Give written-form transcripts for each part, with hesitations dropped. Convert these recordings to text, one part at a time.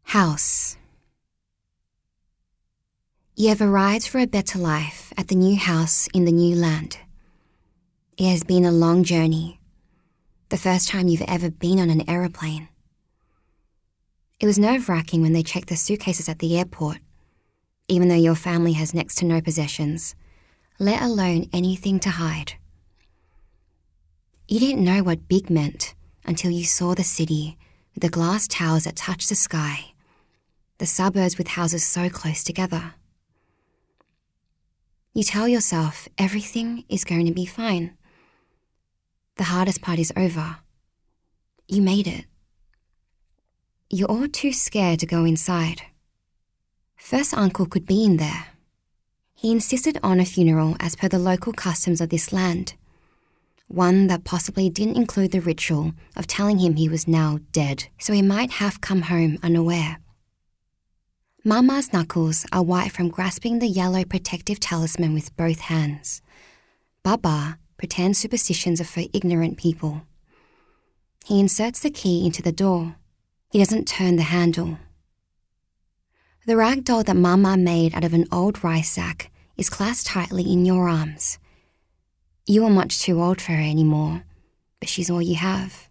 House. You have arrived for a better life at the new house in the new land. It has been a long journey, the first time you've ever been on an aeroplane. It was nerve-wracking when they checked the suitcases at the airport, even though your family has next to no possessions, let alone anything to hide. You didn't know what big meant until you saw the city with the glass towers that touch the sky, the suburbs with houses so close together. You tell yourself everything is going to be fine. The hardest part is over. You made it. You're all too scared to go inside. First uncle could be in there. He insisted on a funeral as per the local customs of this land, one that possibly didn't include the ritual of telling him he was now dead, so he might have come home unaware. Mama's knuckles are white from grasping the yellow protective talisman with both hands. Baba pretends superstitions are for ignorant people. He inserts the key into the door. He doesn't turn the handle. The rag doll that Mama made out of an old rice sack is clasped tightly in your arms. You are much too old for her anymore, but she's all you have.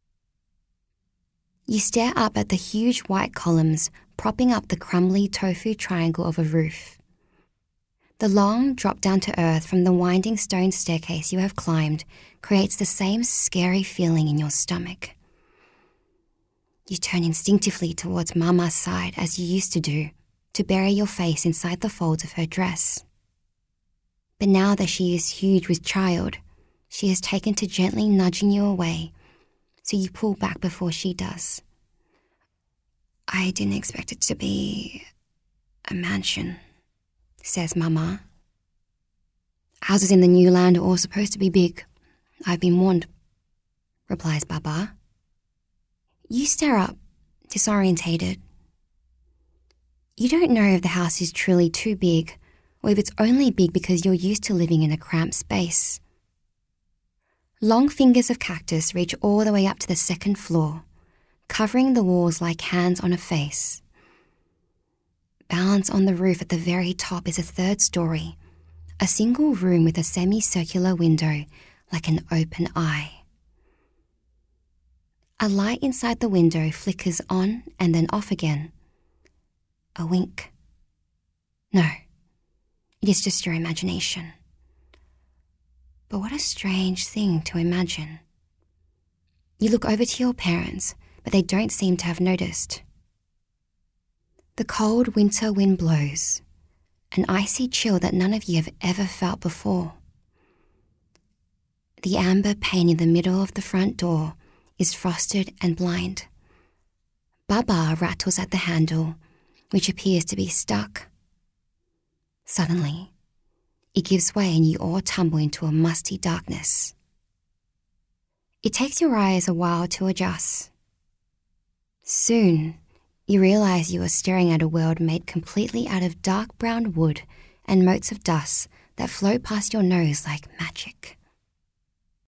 You stare up at the huge white columns propping up the crumbly tofu triangle of a roof. The long drop down to earth from the winding stone staircase you have climbed creates the same scary feeling in your stomach. You turn instinctively towards Mama's side as you used to do, to bury your face inside the folds of her dress. But now that she is huge with child, she has taken to gently nudging you away, so you pull back before she does. I didn't expect it to be a mansion, says Mama. Houses in the new land are all supposed to be big. I've been warned, replies Baba. You stare up, disorientated. You don't know if the house is truly too big or if it's only big because you're used to living in a cramped space. Long fingers of cactus reach all the way up to the second floor, covering the walls like hands on a face. Balanced on the roof at the very top is a third story, a single room with a semicircular window like an open eye. A light inside the window flickers on and then off again. A wink. No, it is just your imagination. But what a strange thing to imagine. You look over to your parents, but they don't seem to have noticed. The cold winter wind blows, an icy chill that none of you have ever felt before. The amber pane in the middle of the front door is frosted and blind. Baba rattles at the handle, which appears to be stuck. Suddenly, it gives way and you all tumble into a musty darkness. It takes your eyes a while to adjust. Soon, you realize you are staring at a world made completely out of dark brown wood and motes of dust that float past your nose like magic.